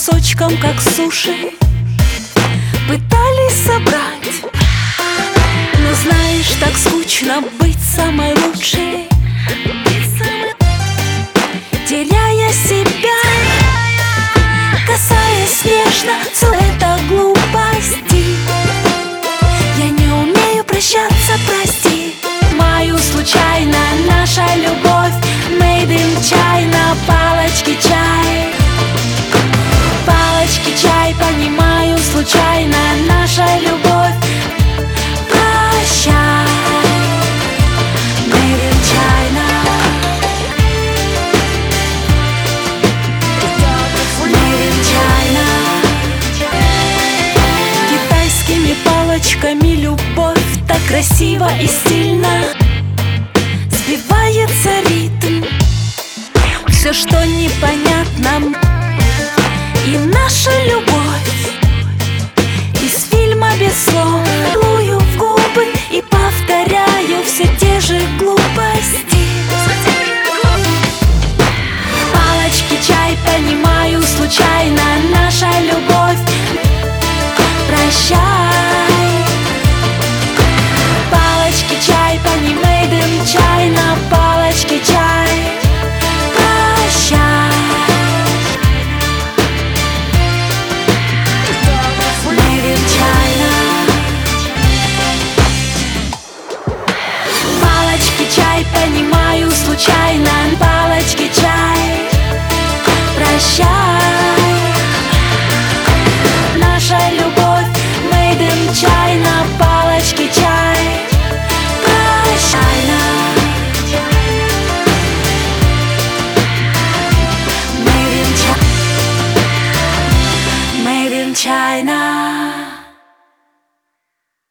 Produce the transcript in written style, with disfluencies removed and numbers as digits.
кусочком, как суши, пытались собрать. Но знаешь, так скучно быть самой лучшей, теряя себя, касаясь нежно, все это глупости. Я не умею прощаться, прости. Мою случайно наша любовь, made in China, палочки чай. Палочки чай, понимаю, случайно наша любовь. Прощай, made in China. Made in China. Китайскими палочками любовь так красиво и стильно сбивается ритм, все, что непонятно. И наша любовь